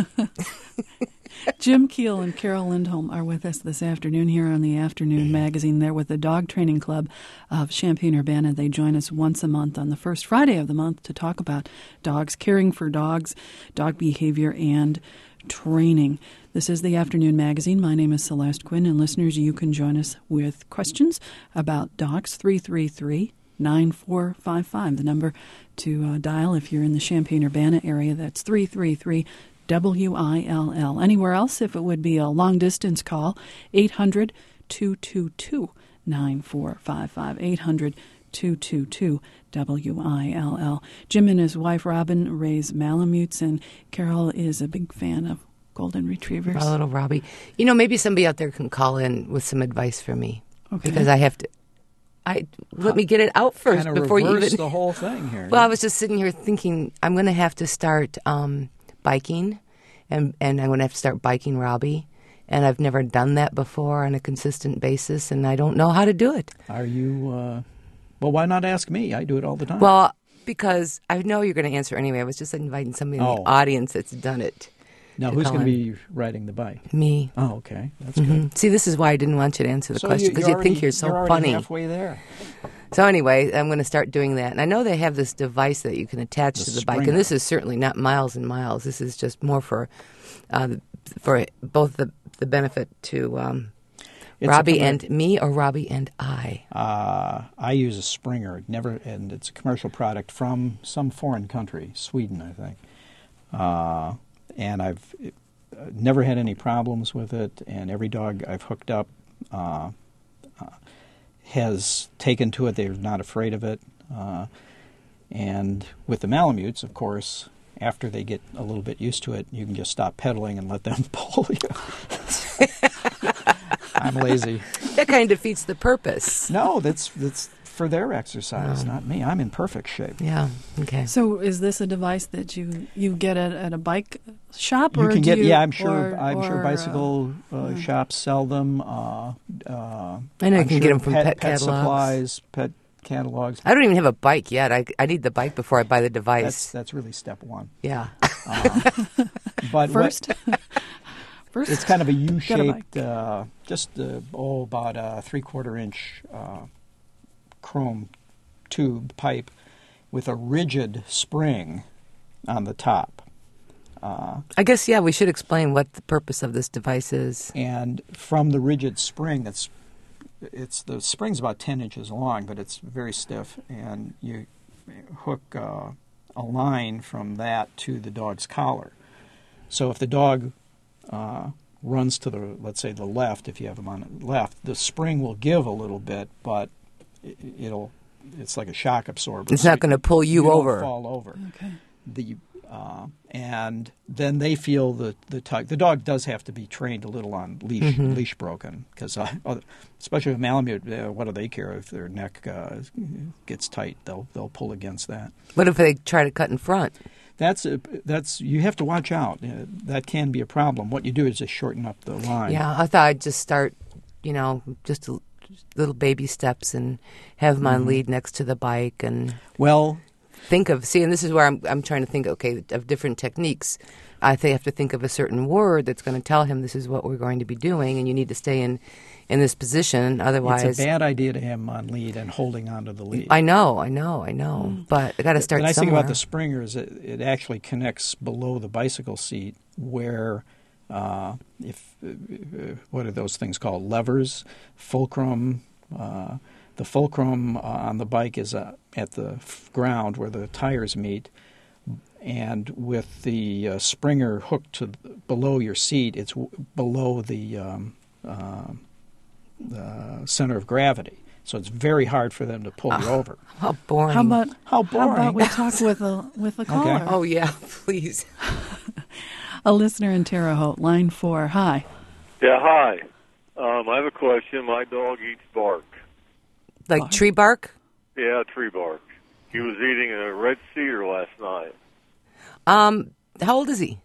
Jim Keel and Carol Lindholm are with us this afternoon here on the Afternoon Magazine. They're with the Dog Training Club of Champaign-Urbana. They join us once a month on the first Friday of the month to talk about dogs, caring for dogs, dog behavior, and training. This is the Afternoon Magazine. My name is Celeste Quinn, and listeners, you can join us with questions about dogs. three three three, nine four five five, the number to uh, dial if you're in the Champaign-Urbana area. That's three three three, W I L L. Anywhere else, if it would be a long-distance call, eight hundred, two two two, nine four five five, eight hundred, two two two, W I L L. Jim and his wife, Robin, raise Malamutes, and Carol is a big fan of Golden Retrievers. My little Robbie. You know, maybe somebody out there can call in with some advice for me. Okay. Because I have to. I Let me get it out first Kind of before you reverse even. the whole thing here. Well, I was just sitting here thinking I'm going to have to start um, biking, and and I'm going to have to start biking Robbie, and I've never done that before on a consistent basis, and I don't know how to do it. Are you, uh, well, why not ask me? I do it all the time. Well, because I know you're going to answer anyway. I was just inviting somebody in Oh. the audience that's done it. Now, to who's call going to in. be riding the bike? Me. Oh, okay. That's Mhm. good. See, this is why I didn't want you to answer the So question, you- because you already- think you're so you're already funny. halfway there. So anyway, I'm going to start doing that. And I know they have this device that you can attach The to the bike, Springer. and this is certainly not miles and miles. This is just more for uh, for both the, the benefit to um, It's a Robbie commer- and me, or Robbie and I. Uh, I use a Springer, never, and it's a commercial product from some foreign country, Sweden, I think. Uh, and I've uh, never had any problems with it, and every dog I've hooked up uh, uh, has taken to it. They're not afraid of it. Uh, and with the Malamutes, of course, after they get a little bit used to it, you can just stop pedaling and let them pull you. I'm lazy. That kind of defeats the purpose. No, that's that's for their exercise, Oh. not me. I'm in perfect shape. Yeah. Okay. So is this a device that you, you get at, at a bike shop? You or can do get, you, yeah, I'm sure. or- I'm or, sure uh, bicycle uh, yeah. shops sell them. Uh, uh, I know you I'm can get sure them from pet, pet catalogs. supplies, pet catalogs. I don't even have a bike yet. I, I need the bike before I buy the device. That's that's really step one. Yeah. Uh, but First? what, First? it's kind of a Get a U-shaped, bike. uh, just uh, oh about a three-quarter inch uh, chrome tube pipe with a rigid spring on the top. Uh, I guess, yeah, we should explain what the purpose of this device is. and from the rigid spring, that's it's the spring's about ten inches long, but it's very stiff, and you hook uh, a line from that to the dog's collar. So if the dog uh, runs to the, let's say, the left, if you have him on the left, the spring will give a little bit, but it, it'll it's like a shock absorber. It's So not going to pull you, don't over. fall over. Okay. The uh, and then they feel the the tug. The dog does have to be trained a little on leash Mm-hmm. leash broken, because uh, especially with Malamute, uh, what do they care if their neck uh, gets tight? They'll they'll pull against that. What if they try to cut in front? That's a, that's you have to watch out. Uh, that can be a problem. What you do is just shorten up the line. Yeah, I thought I'd just start, you know, just a, little baby steps and have them Mm-hmm. on lead next to the bike and Well, think of, see, and this is where I'm, I'm trying to think, okay, of different techniques. I think I have to think of a certain word that's going to tell him this is what we're going to be doing, and you need to stay in, in this position. Otherwise, it's a bad idea to have him on lead and holding onto the lead. I know, I know, I know, but I got to start The nice somewhere. thing about the Springer is it, it actually connects below the bicycle seat, where uh, if uh, what are those things called? Levers, fulcrum. Uh, the fulcrum uh, on the bike is uh, at the f- ground where the tires meet, and with the uh, Springer hooked to the, below your seat, it's w- below the, um, uh, the center of gravity. So it's very hard for them to pull you over. How boring. How about How how boring! about we talk with a with a caller? Oh, yeah, please. A listener in Terre Haute, line four. Hi. Yeah, hi. Um, I have a question. My dog eats bark. Like tree bark? Yeah, tree bark. He was eating a red cedar last night. Um, how old is he?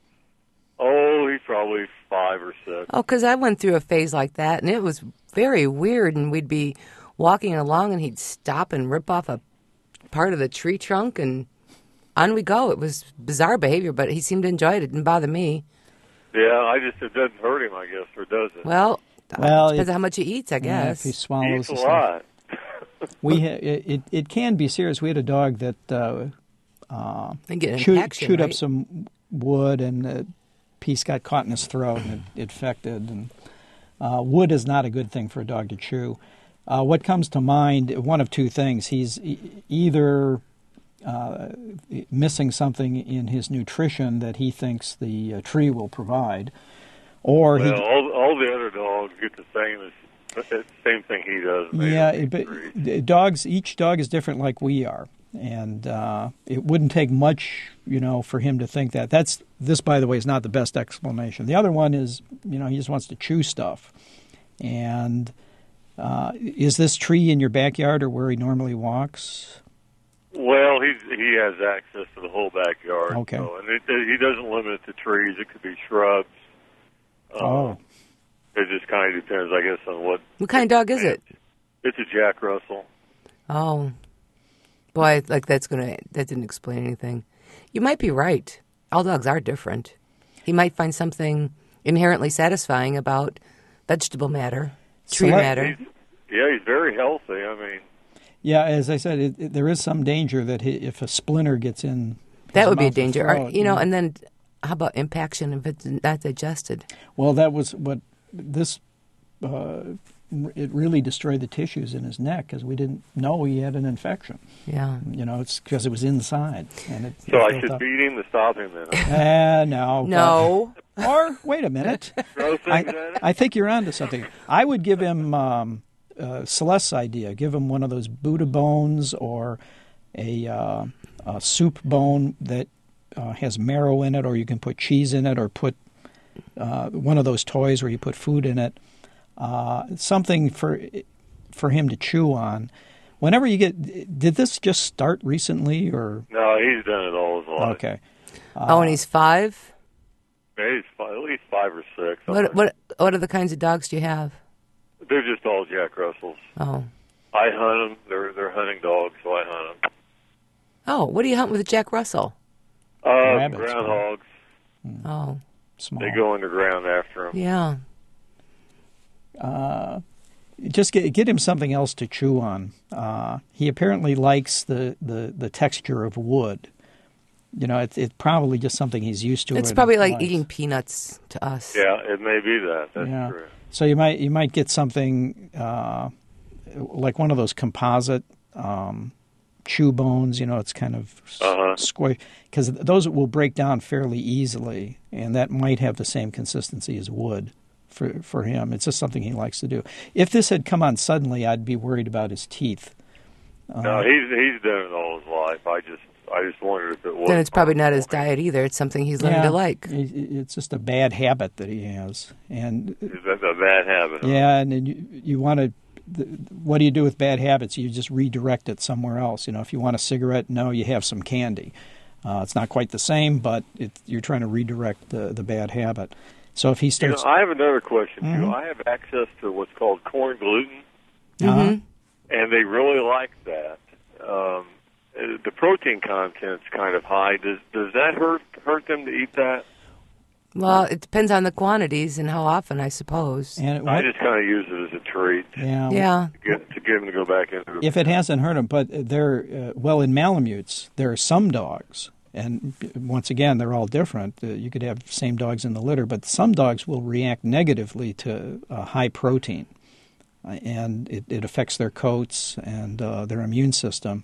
Oh, he's probably five or six. Oh, because I went through a phase like that, and it was very weird, and we'd be walking along, and he'd stop and rip off a part of the tree trunk, and on we go. It was bizarre behavior, but he seemed to enjoy it. It didn't bother me. Yeah, I just, it doesn't hurt him, I guess, or does it? Well, Well, depends it- on how much he eats, I Yeah, guess. if he he swallows eats a the stuff. lot. We ha- it, it it can be serious. We had a dog that uh, uh, And get an chewed, infection, chewed up right? some wood, and a piece got caught in his throat and it infected. And uh, wood is not a good thing for a dog to chew. Uh, what comes to mind? One of two things: he's e- either uh, missing something in his nutrition that he thinks the uh, tree will provide, or Well, he. all, all the other dogs get the same as the same thing he does. They Yeah, don't it- eat but trees. the dogs. Each dog is different, like we are, and uh, it wouldn't take much, you know, for him to think that. That's this, by the way, is not the best explanation. The other one is, you know, he just wants to chew stuff. And uh, is this tree in your backyard or where he normally walks? Well, he's, he has access to the whole backyard. Okay. So, and it, he doesn't limit it to trees. It could be shrubs. Uh, Oh. It just kind of depends, I guess, on what. What kind of dog is it? It's a Jack Russell. Oh, boy, like that's gonna that didn't explain anything. You might be right. All dogs are different. He might find something inherently satisfying about vegetable matter, tree Select- matter. He's, yeah, he's very healthy. I mean, Yeah, as I said, it, it, there is some danger that he, if a splinter gets in, That his would be a mouth or danger. throat, Or, you know, and then how about impaction if it's not digested? well, that was what this. Uh, it really destroyed the tissues in his neck because we didn't know he had an infection. Yeah. You know, it's because it was inside, and it. so it I built should up. beat him to stop him then. Uh, no. No. but- or wait a minute. Throw things at I, him? I think you're onto something. I would give him um, uh, Celeste's idea. Give him one of those Buddha bones or a, uh, a soup bone that uh, has marrow in it, or you can put cheese in it, or put uh, one of those toys where you put food in it. Uh, something for for him to chew on. Whenever you get, did this just start recently, or No, he's done it all his life. okay? oh, and he's five? Yeah, he's five, at least five or six. What, what, what are the kinds of dogs do you have? They're just all Jack Russells. Oh. I hunt them. They're they're hunting dogs, so I hunt them. Oh, what do you hunt with a Jack Russell? Uh, Rabbits, groundhogs. Oh, Small. They go underground after them. yeah. Just get get him something else to chew on. Uh, he apparently likes the, the, the texture of wood. You know, it's it's probably just something he's used to. It's and probably like likes. eating peanuts to us. Yeah, it may be that. That's Yeah. true. So you might you might get something uh, like one of those composite um, chew bones. You know, it's kind of Uh-huh. square because those will break down fairly easily, and that might have the same consistency as wood. For, for him, it's just something he likes to do. If this had come on suddenly, I'd be worried about his teeth. Uh, No, he's he's done it all his life. I just I just wondered if it was. Then it's probably not his diet either. It's something he's learned to like. it- It's just a bad habit that he has, and That's a bad habit. huh? yeah, and then you you want to. What do you do with bad habits? You just redirect it somewhere else. You know, if you want a cigarette, no, you have some candy. Uh, it's not quite the same, but it, you're trying to redirect the the bad habit. So if he You starts, know, I have another question Mhm. too. I have access to what's called corn gluten, uh-huh. and they really like that. Um, uh, the protein content's kind of high. Does does that hurt hurt them to eat that? Well, it depends on the quantities and how often, I suppose. and it, I what- just kind of use it as a treat yeah, Yeah. to get to get them to go back into. The if it hasn't hurt him, but they're uh, well in Malamutes, there are some dogs, and once again, they're all different. Uh, you could have same dogs in the litter, but some dogs will react negatively to uh, high protein, uh, and it, it affects their coats and uh, their immune system.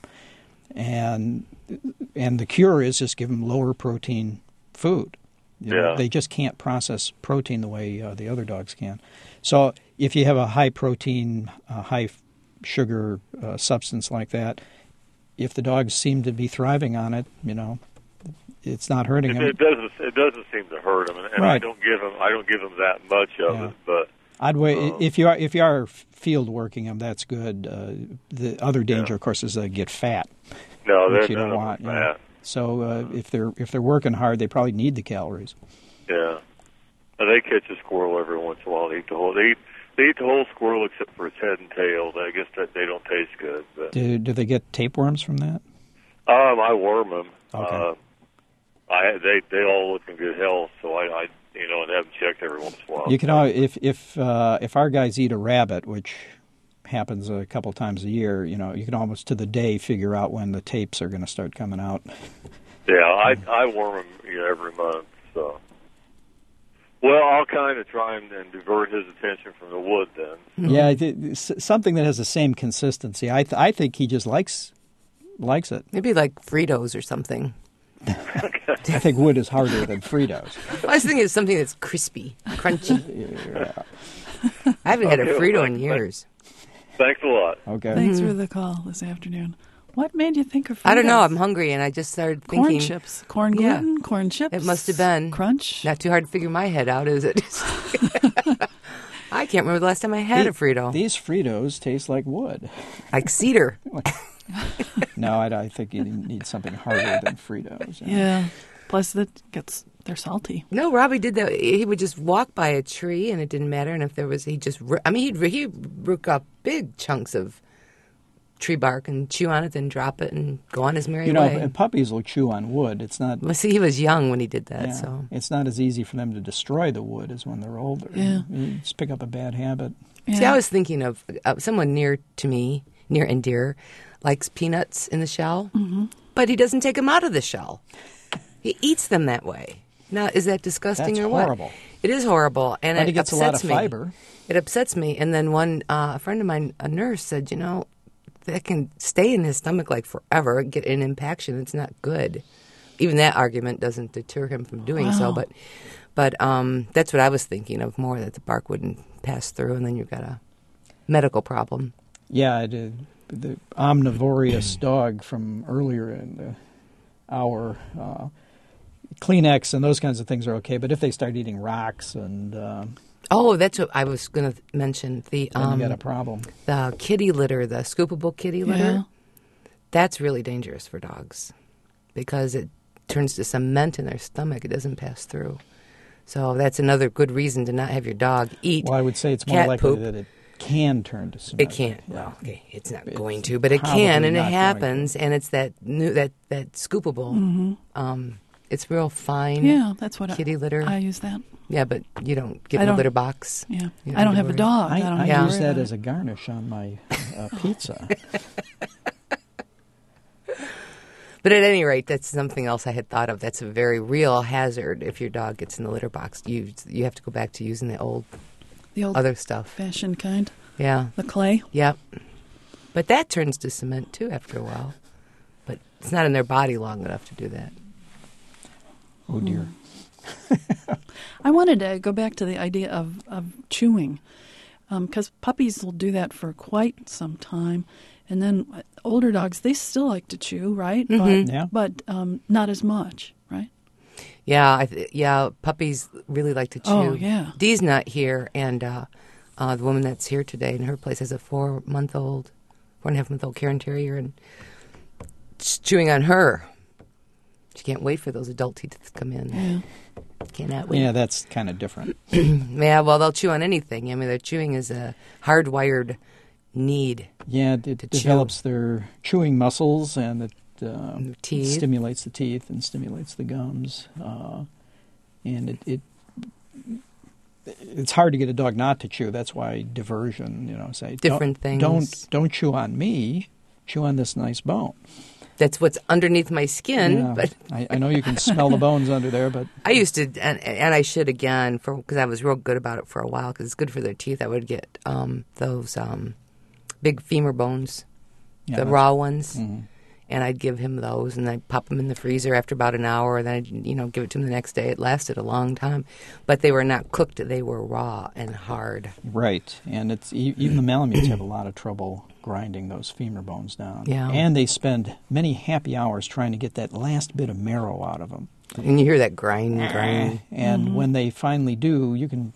And and the cure is just give them lower protein food. You know, Yeah. They just can't process protein the way uh, the other dogs can. So if you have a high protein, uh, high f- sugar uh, substance like that, if the dogs seem to be thriving on it, you know, it's not hurting it, them. it doesn't it doesn't seem to hurt them, and, and I Right. don't give them I don't give them that much of Yeah. it, but. I'd wait Oh. if you are if you are field working them. That's good. Uh, the other danger, of course, is they get fat, No, which they're you none don't of want. them yeah. fat. So uh, if they're if they're working hard, they probably need the calories. Yeah. And they catch a squirrel every once in a while. They eat the whole. They eat, they eat the whole squirrel except for its head and tail. I guess that they don't taste good. But Do do they get tapeworms from that? um, I worm them. Okay. Uh, I they they all look in good health, so I, I you know and have them checked every once in a while. You can al- if if uh, if our guys eat a rabbit, which happens a couple times a year, you know, you can almost to the day figure out when the tapes are going to start coming out. Yeah, I I worm them you know, every month. So. Well, I'll kind of try and, and divert his attention from the wood then. Yeah, I thi- s- something that has the same consistency. I th- I think he just likes likes it. Maybe like Fritos or something. I think wood is harder than Fritos. I was thinking of something that's crispy, crunchy. I haven't had a Okay, Frito well, in years. Thanks a lot. Okay. Thanks for the call this afternoon. What made you think of Fritos? I don't know. I'm hungry, and I just started Corn thinking. chips. Corn Yeah. gluten, corn chips. It must have been. Crunch. Not too hard to figure my head out, is it? I can't remember the last time I had a Frito. These Fritos taste like wood. Like cedar. No, I, I think you need something harder than Fritos. Yeah. Plus, that gets They're salty. No, Robbie did that. He would just walk by a tree, and it didn't matter. And if there was, he just, I mean, he'd, he'd rook up big chunks of tree bark and chew on it, then drop it and go on his merry You know, way. and puppies will chew on wood. It's not. Well, see, he was young when he did that, yeah, so. it's not as easy for them to destroy the wood as when they're older. Yeah. You just pick up a bad habit. Yeah. See, I was thinking of uh, someone near to me, near and dear, likes peanuts in the shell, mm-hmm. but he doesn't take them out of the shell. He eats them that way. Now, is that disgusting That's or what? horrible. It is horrible, and But it he gets a upsets lot of me. fiber. It upsets me. And then one, uh, a friend of mine, a nurse, said, you know, that can stay in his stomach like forever, get an impaction. It's not good. Even that argument doesn't deter him from doing so. Wow. But, but um, that's what I was thinking of more, that the bark wouldn't pass through, and then you've got a medical problem. Yeah, I did. The omnivorous dog from earlier in the hour, uh, Kleenex and those kinds of things are okay, but if they start eating rocks and uh, Oh, that's what I was going to mention. The then um, you got a problem. the kitty litter, the scoopable kitty litter. Yeah. That's really dangerous for dogs because it turns to cement in their stomach. It doesn't pass through. So that's another good reason to not have your dog eat. Well, I would say it's more cat likely poop. that it can turn to cement. It can't. Yeah. Well, okay, it's not It's going to, but it can, probably and it not going happens, and it's that new that that scoopable. Mm-hmm. Um, it's real fine. Yeah, that's what kitty I, litter. I use that. Yeah, but you don't give I them a don't- litter box. Yeah, You don't I don't have have to a worry. dog. I, I, don't I have to use worry that about as it. a garnish on my uh, pizza. But at any rate, that's something else I had thought of. That's a very real hazard if your dog gets in the litter box. You you have to go back to using the old the old other stuff. fashioned kind, Yeah. the clay. Yep. But that turns to cement too after a while. But it's not in their body long enough to do that. Oh dear. I wanted to go back to the idea of, of chewing, because puppies will do that for quite some time. And then uh, older dogs, they still like to chew, right? Mhm. But, Yeah. but um, not as much, right? Yeah, I th- yeah. Puppies really like to chew. Oh, yeah. Dee's not here, and uh, uh, the woman that's here today in her place has a four-month-old, four and a half month old Cairn Terrier, and she's chewing on her. She can't wait for those adult teeth to come in. Yeah. Cannot wait. Yeah, that's kind of different. Yeah, well, they'll chew on anything. I mean, their chewing is a hardwired need. Yeah, it To chew. develops their chewing muscles and it uh, Their teeth. stimulates the teeth and stimulates the gums. Uh, and it, it it's hard to get a dog not to chew. That's why diversion, you know, say Different don't, things. Don't don't chew on me. Chew on this nice bone. That's what's underneath my skin. Yeah, But I, I know you can smell the bones under there, but I used to, and, and I should again, for because I was real good about it for a while, because it's good for their teeth. I would get um, those um, big femur bones, yeah, the that's- raw ones, mhm. and I'd give him those, and I'd pop them in the freezer after about an hour, and then I'd, you know, give it to him the next day. It lasted a long time, but they were not cooked; they were raw and hard. Right, and it's e- even the Malamutes have a lot of trouble grinding those femur bones down. Yeah. And they spend many happy hours trying to get that last bit of marrow out of them. And you hear that grind, grind. And when they finally do, you can,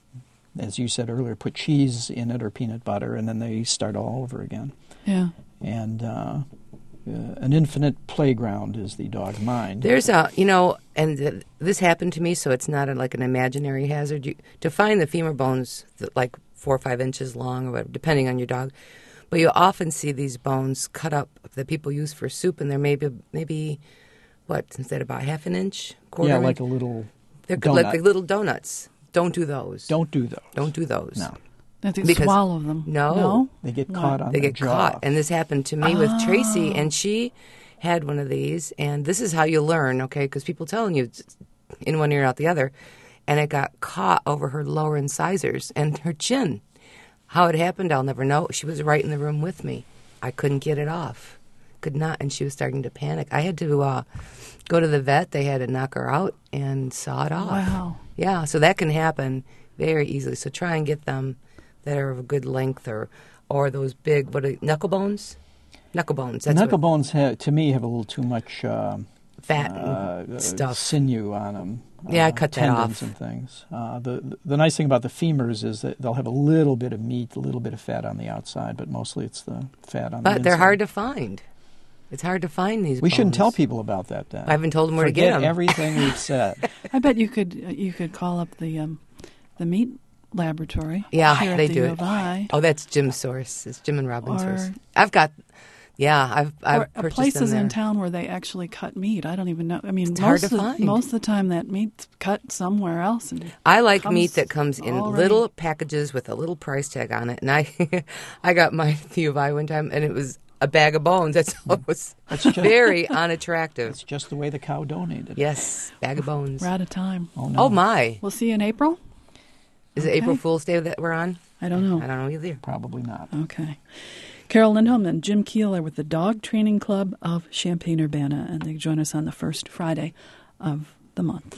as you said earlier, put cheese in it or peanut butter, and then they start all over again. Yeah. And uh, uh, an infinite playground is the dog mind. There's a, you know, and th- this happened to me, so it's not a, like an imaginary hazard. You, to find the femur bones, that, like four or five inches long, or whatever, depending on your dog. But you often see these bones cut up that people use for soup, and they're maybe, maybe what, instead about half an inch? Quarter yeah, inch? like a little They're donut. like, like little donuts. Don't do those. Don't do those. Don't do those. No. They have to Because- swallow them. No. No? They get Why? caught on They their get jaw. caught. And this happened to me with Tracy, Oh. and she had one of these. And this is how you learn, okay? Because people telling you it's in one ear, out the other. And it got caught over her lower incisors and her chin. How it happened, I'll never know. She was right in the room with me. I couldn't get it off. Could not. And she was starting to panic. I had to uh, go to the vet. They had to knock her out and saw it off. Wow. Yeah, so that can happen very easily. So try and get them that are of a good length, or or those big, what are knuckle bones? Knuckle bones. That's Knuckle what, bones, have, to me, have a little too much um, fat uh, and stuff. sinew on them. Yeah, I uh, cut that tendons off. and things. Uh, the the nice thing about the femurs is that they'll have a little bit of meat, a little bit of fat on the outside, but mostly it's the fat on the But inside. they're hard to find. It's hard to find these We bones. shouldn't tell people about that, then. I haven't told them where Forget to get them. everything we've said. I bet you could you could call up the um, the meat laboratory. Yeah, here at they the do U it. of I. Oh, that's Jim's source. It's Jim and Robin's Or- source. I've got, yeah, I've I've Or purchased places them in there. town where they actually cut meat. I don't even know. I mean, It's most hard to of the, find. most of the time that meat's cut somewhere else. And I like comes meat that comes in already- little packages with a little price tag on it. And I I got mine at the U of I one time, and it was a bag of bones. That's all. It was That's just- very unattractive. It's just the way the cow donated. Yes, bag of bones. We're out of time. Oh, no. Oh, my. We'll see you in April. Is it Okay. April Fool's Day that we're on? I don't know. I don't know either. Probably not. Okay. Carol Lindholm and Jim Keeler with the Dog Training Club of Champaign-Urbana, and they join us on the first Friday of the month.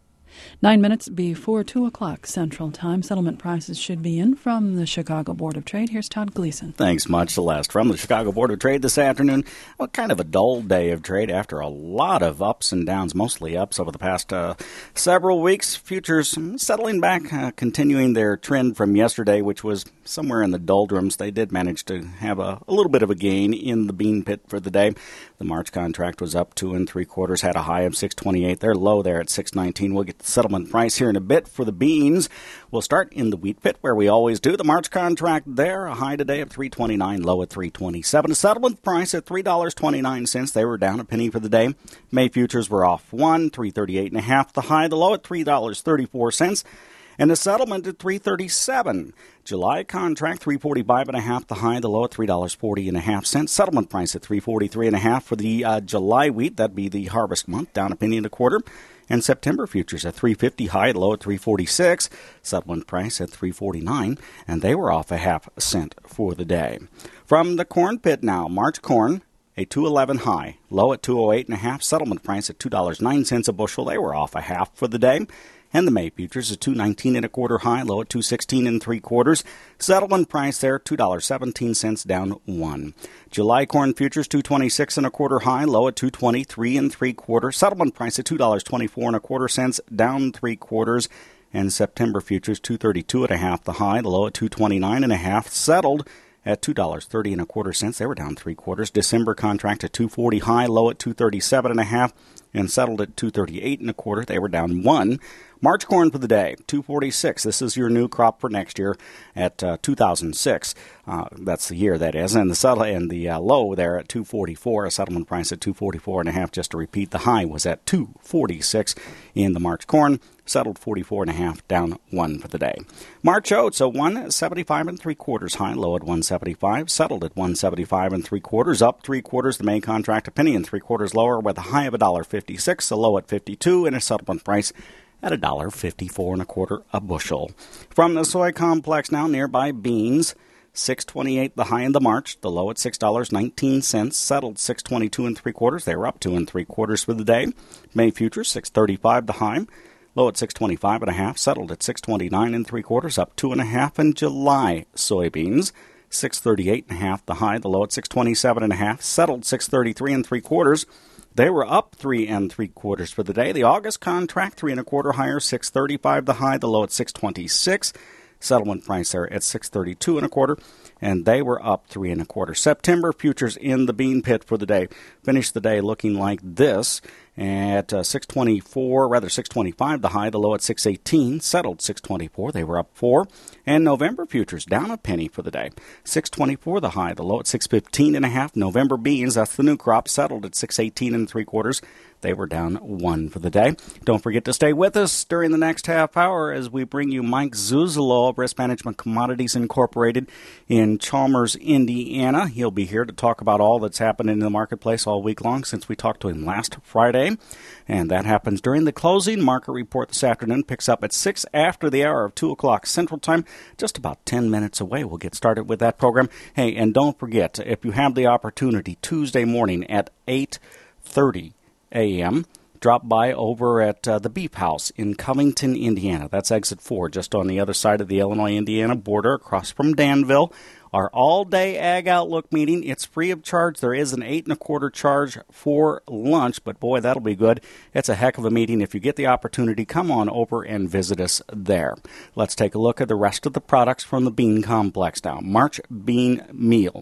Nine minutes before two o'clock Central Time. Settlement prices should be in from the Chicago Board of Trade. Here's Todd Gleason. Thanks much, Celeste. From the Chicago Board of Trade this afternoon, well, kind of a dull day of trade after a lot of ups and downs, mostly ups over the past uh, several weeks. Futures settling back, uh, continuing their trend from yesterday, which was somewhere in the doldrums. They did manage to have a, a little bit of a gain in the bean pit for the day. The March contract was up two and three quarters, had a high of six twenty-eight. They're low there at six nineteen. We'll get the settlement price here in a bit for the beans. We'll start in the wheat pit where we always do. The March contract there, a high today of three twenty-nine, low at three twenty-seven. A settlement price at three dollars and twenty-nine cents. They were down a penny for the day. May futures were off one, three thirty-eight and a half. The high, the low at three dollars and thirty-four cents. And the settlement at three thirty-seven. July contract three forty-five and a half. The high, the low at three dollars and forty and a half cents. Settlement price at three forty-three and a half for the uh, July wheat. That'd be the harvest month, down a penny and a quarter. And September futures at three fifty, high, low at three forty-six. Settlement price at three forty-nine, and they were off a half a cent for the day. From the corn pit now, March corn, a two eleven high, low at two oh eight and a half. Settlement price at two dollars and nine cents a bushel. They were off a half for the day. And the May futures at two nineteen and a quarter high, low at two sixteen and three quarters. Settlement price there, two dollars and seventeen cents, down one. July corn futures two twenty-six and a quarter high, low at two twenty-three and three quarters. Settlement price at two dollars and twenty-four and a quarter cents, down three quarters. And September futures two thirty-two and a half, the high, the low at two twenty-nine and a half, settled at two dollars and thirty and a quarter cents. They were down three quarters. December contract at two forty high, low at two thirty-seven and a half, and settled at two thirty-eight and a quarter. They were down one. March corn for the day, two forty-six. This is your new crop for next year at uh, two thousand six. Uh, that's the year, that is. And the settle and the uh, low there at two forty-four. A settlement price at two forty-four and a half. Just to repeat, the high was at two forty-six in the March corn. Settled forty-four and a half, down one for the day. March oats, a one seventy-five and three quarters high, low at one seventy-five. Settled at one seventy-five and three quarters, up three quarters. The May contract a penny and three quarters lower, with a high of a dollar fifty-six, a low at fifty-two, and a settlement price at a dollar fifty-four and a quarter a bushel. From the soy complex now, nearby beans, six twenty-eight the high in the March, the low at six dollars and nineteen cents, settled six twenty-two and three quarters. They were up two and three quarters for the day. May futures six thirty-five the high, low at six twenty-five and a half, settled at six twenty-nine and three quarters, up two and a half. In July soybeans, six thirty-eight and a half the high, the low at six twenty-seven and a half, settled six thirty-three and three quarters. They were up three and three quarters for the day. The August contract, three and a quarter higher, six thirty-five the high, the low at six twenty-six. Settlement price there at six thirty-two and a quarter, and they were up three and a quarter. September futures in the bean pit for the day finished the day looking like this at uh, six twenty-four, rather six twenty-five the high, the low at six eighteen, settled six twenty-four. They were up four. And November futures down a penny for the day. six twenty-four the high, the low at six fifteen and a half. November beans, that's the new crop, settled at six eighteen and three quarters. They were down one for the day. Don't forget to stay with us during the next half hour as we bring you Mike Zuzolo of Risk Management Commodities Incorporated in Chalmers, Indiana. He'll be here to talk about all that's happened in the marketplace all week long since we talked to him last Friday. And that happens during the closing market report this afternoon. Picks up at six after the hour of two o'clock Central Time. Just about ten minutes away. We'll get started with that program. Hey, and don't forget, if you have the opportunity, Tuesday morning at eight thirty a.m., drop by over at uh, the Beef House in Covington, Indiana. That's exit four, just on the other side of the Illinois-Indiana border, across from Danville. Our all-day Ag Outlook meeting, it's free of charge. There is an eight and a quarter charge for lunch, but boy, that'll be good. It's a heck of a meeting. If you get the opportunity, come on over and visit us there. Let's take a look at the rest of the products from the bean complex now. March bean meal,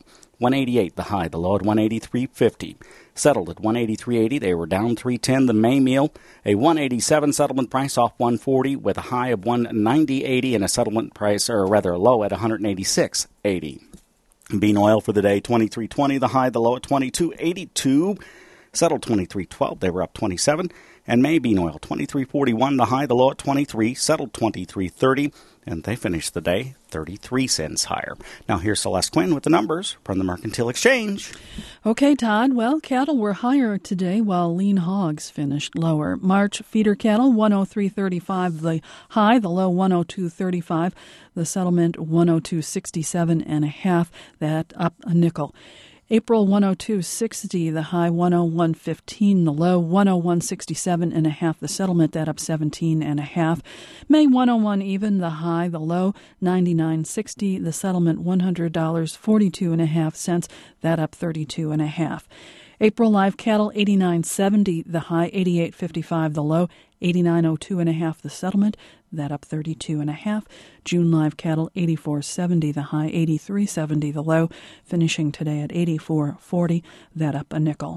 one eighty-eight the high, the low at one eighty-three fifty. Settled at one eighty-three eighty. They were down three ten. The May meal, a one eighty-seven settlement price off one forty with a high of one ninety eighty and a settlement price, or rather a low at one eighty-six eighty. Bean oil for the day, twenty-three twenty. The high, the low at twenty-two eighty-two. Settled twenty-three twelve. They were up twenty-seven. And May bean oil, twenty-three forty-one. The high, the low at twenty-three. Settled twenty-three thirty. And they finished the day thirty-three cents higher. Now here's Celeste Quinn with the numbers from the Mercantile Exchange. Okay, Todd. Well, cattle were higher today while lean hogs finished lower. March feeder cattle, one oh three thirty-five the high, the low one oh two thirty-five. The settlement one oh two sixty-seven and a half, that up a nickel. April one oh two sixty, the high one oh one fifteen, the low one oh one sixty-seven and a half, the settlement that up seventeen and a half. May one oh one even, the high, the low ninety-nine sixty, the settlement one hundred dollars forty-two and a half cents, that up thirty-two and a half. April live cattle eighty-nine seventy, the high eighty-eight fifty-five, the low eighty-nine oh two and a half, the settlement that up thirty-two and a half. June live cattle eighty-four seventy, the high eighty-three seventy, the low, finishing today at eighty-four forty, that up a nickel.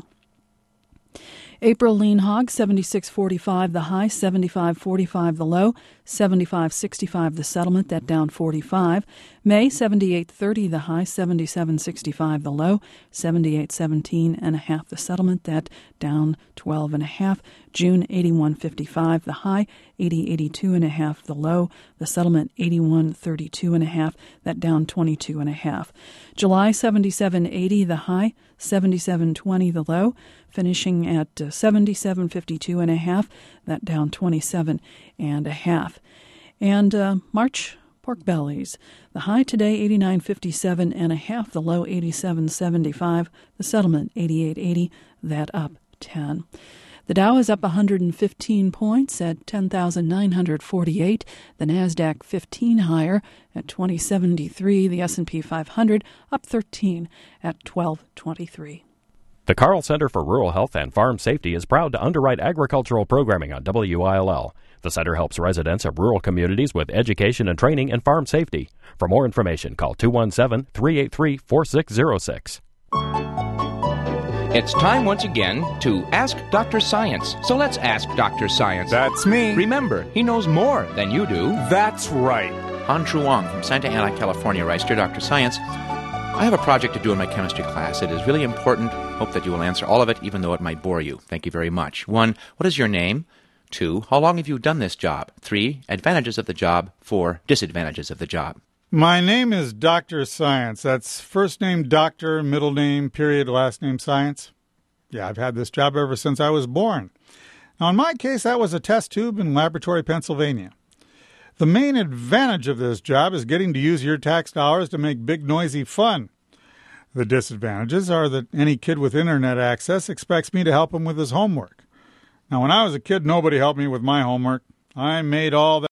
April lean hog seventy-six forty-five, the high seventy-five forty-five, the low seventy-five sixty-five, the settlement that down forty-five. May seventy-eight thirty, the high seventy-seven sixty-five, the low seventy-eight seventeen and a half, the settlement that down twelve and a half. June eighty-one fifty-five, the high eighty eighty-two and a half, the low, the settlement eighty-one thirty-two and a half, that down twenty-two and a half. July seventy-seven eighty, the high seventy-seven twenty, the low, finishing at uh, seventy-seven fifty-two and a half, that down twenty-seven and a half. And uh, March pork bellies, the high today eighty-nine fifty-seven and a half, the low eighty-seven seventy-five, the settlement eighty-eight eighty, that up ten. The Dow is up one hundred fifteen points at ten thousand nine hundred forty-eight. The Nasdaq fifteen higher at twenty seventy-three. The S and P five hundred up thirteen at twelve twenty-three. The Carl Center for Rural Health and Farm Safety is proud to underwrite agricultural programming on W I L L. The center helps residents of rural communities with education and training in farm safety. For more information, call two one seven, three eight three, four six zero six. It's time once again to Ask Doctor Science. So let's ask Doctor Science. That's me. Remember, he knows more than you do. That's right. Han Truong from Santa Ana, California writes, Dear Doctor Science, I have a project to do in my chemistry class. It is really important. Hope that you will answer all of it, even though it might bore you. Thank you very much. One, what is your name? Two, how long have you done this job? Three, advantages of the job. Four, disadvantages of the job. My name is Doctor Science. That's first name Doctor, middle name, period, last name Science. Yeah, I've had this job ever since I was born. Now, in my case, that was a test tube in Laboratory, Pennsylvania. The main advantage of this job is getting to use your tax dollars to make big, noisy fun. The disadvantages are that any kid with internet access expects me to help him with his homework. Now, when I was a kid, nobody helped me with my homework. I made all that